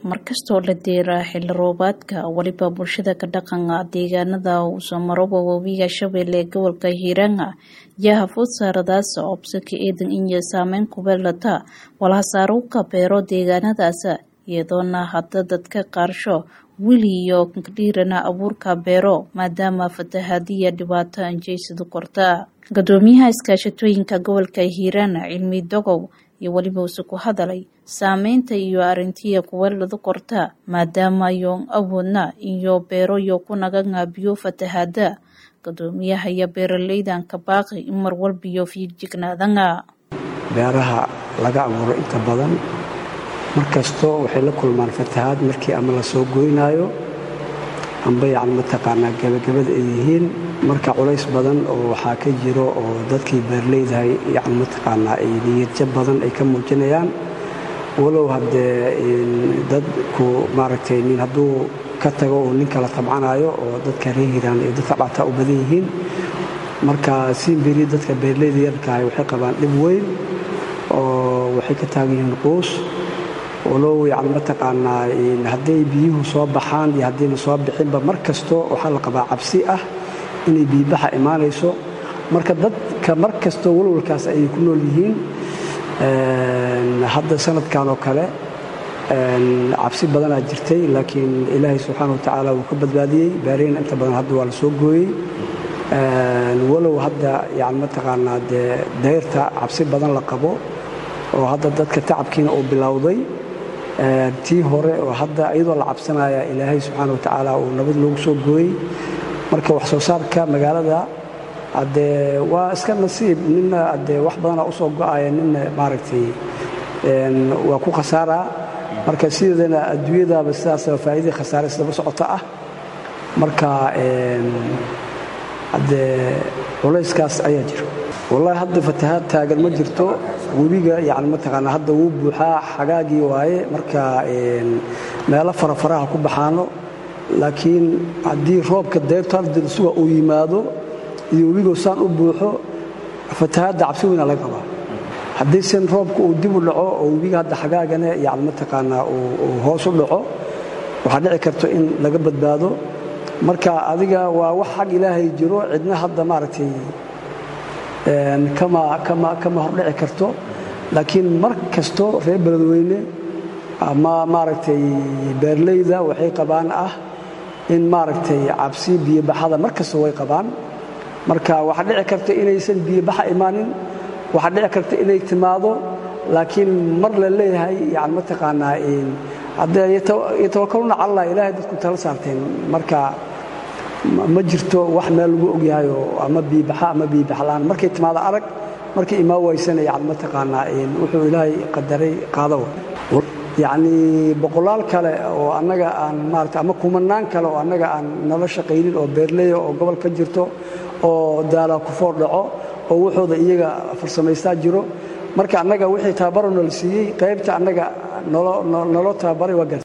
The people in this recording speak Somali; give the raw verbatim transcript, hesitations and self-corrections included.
markastoo la deeraa xilli roobaadka waliba bulshada ka dhaqanka deegaanada uu soo maro wabiga Shabeelle ee gobolka Hiiraan yaa hafood saaradaas obsaka eedan in ay saameyn ku yeelata walaha saaruka beero deegaanadaas iyadoona hadda dadka qaarsho wili iyo dhiirana abuurka beero maadaama fatahaadiya dhibaato anjeysadu korta gadoomiyaha iskaashatooyinka gobolka Hiiraan Cilmi Dogow iyo waliba uu ku hadalay saameynta iyo arintiya kuwalada korta maadaama yoon awoodna iyo beero iyo ku naga biyo fatahaada gadoomiyaha iyo beeraleydan ka baaqi in mar walba iyo fiijignaadanga beeraha laga abuuro inta badan markasto waxay la kulmaan fatahaad markii ama la soo gooynayo amba yacni mataqaanaa gabagabada ay yihiin marka culays badan oo waxaa ka jiro oo dadkii beeraleydahay yacni mataqaanaa ay niyad badan ay ka muujinayaan walow haddee dadku maaragtay nin hadduu ka tago oo nin kala tabcanayo oo dadka reer Hiiraan iyo dadka dhacta u badan yihiin marka siinbiri dadka beeraleyda yarkahay waxay qabaan dhib weyn oo waxay ka taagan yihiin qoys walow yacni mataqaanaa hadday biyuhu soo baxaan iyo haddayna soo bixinba mar kasto waxaa la qabaa cabsi ah inay biibaxa imaanayso marka dadka mar kasto walwalkaas ay ku nool yihiin hadda sanadkan oo kale cabsi badanaa jirtay laakiin ilaahay subxaanahu watacaala wuu ka badbaadiyey beerahayna inta badan hadda waa la soo gooyey walow hadda yacni mataqaanaa dee dayrta cabsi badan la qabo oo hadda dadka tacabkiina uu bilowday tii hore oo hadda iyadoo la cabsanaya ilaahay subxaanahu watacaala uu nabad loogu soo gooyey marka wax soo saarka magaalada haddee waa iska nasiib ninna haddee wax badanaa usoo go'aya ninna maaragtay waa ku khasaaraa marka sideedana adduunyadaaba sidaas faa'iidii khasaare isdaba socota ah marka haddee culayskaas ayaa jiro wallahi hadda fatahaad taagan ma jirto webiga yacni mataqaanaa hadda wuu buuxaa xagaagii waaye marka meelo farafaraha ku baxaano laakiin haddii roobka dayrto hadda suga uu yimaado iyo webigoo saan u buuxo fatahaadda cabsi weyna laga qabaa haddaysan roobka uu dib u dhaco oo webiga hadda xagaagana yacni mataqaanaa uu hoos u dhaco waxaa dhici karto in laga badbaado marka adiga waa wax xag ilaahay jiro cidna hadda maaragtay kama kama kama hordhici karto laakiin mar kasto reer beledweyne ama maaragtay beerleyda waxay qabaan ah in maaragtay cabsi biyo baxada mar kasto way qabaan marka waxa dhici karta inaysan biyo baxa imaanin waxa dhici karta inay timaado laakiin mar la leeyahay yacni mataqaanaa in hadda yatawakkaluna cala allah ilaahay dadku tala saarteen marka ma jirto wax meel lagu ogyahay ama biibaxa ama biibaxlaan markay timaado arag markay imaa waysana yacni mataqaanaa wuxuu ilaahay qadaray qaado yacni boqolaal kale oo annaga aan maaragtay ama kumanaan kale oo annaga aan nala shaqaynin oo beerleeya oo gobol ka jirto oo daala ku foor dhaco oo wuxuuda iyaga farsamaystaa jiro marka annaga wixii tababarona la siiyey qaybta annaga nolo tababaray waa